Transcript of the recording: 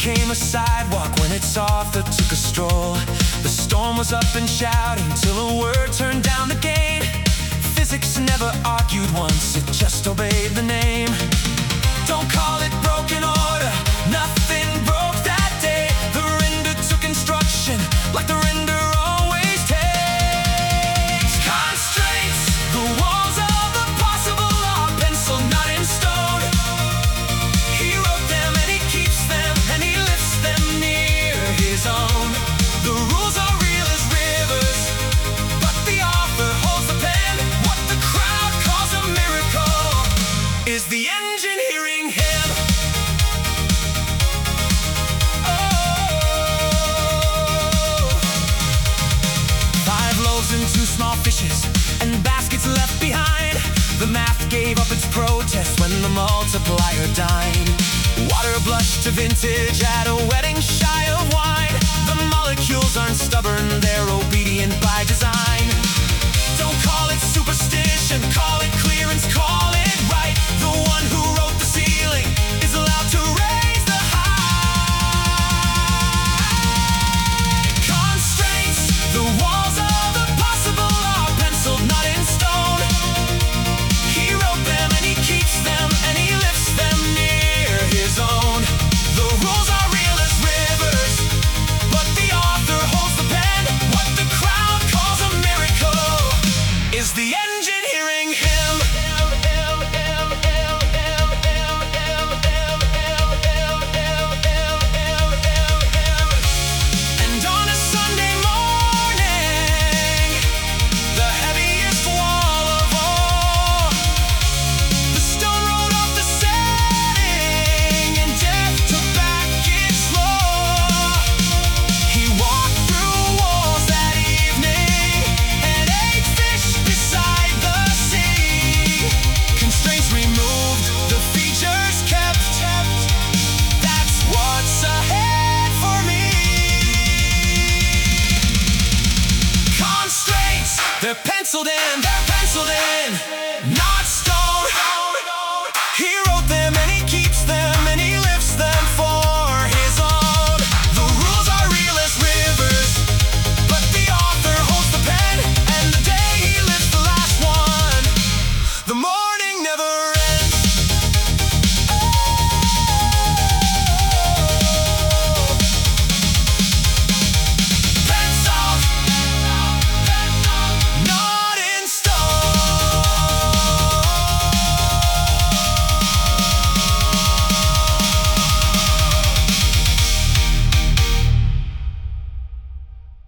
became a sidewalk when its author took a stroll. The storm was up and shouting till a word turned down the gain. Physics never argued once, it just obeyed the name. Don't call it broken order, nothing broke that day. The render took instruction like the render always takes. Constraints, the walls of the possible are pencil, not in stone. He wrote them and he keeps them and he lifts them near his own. The rules are real as rivers, but the author holds the pen. What the crowd calls a miracle is the engine hearing him. And 2 small fishes and baskets left behind. The math gave up its protest when the multiplier dined. Water blushed to vintage at a wedding shy of wine. The molecules aren't stubborn, they're obedient by design. Don't call it superstition, call it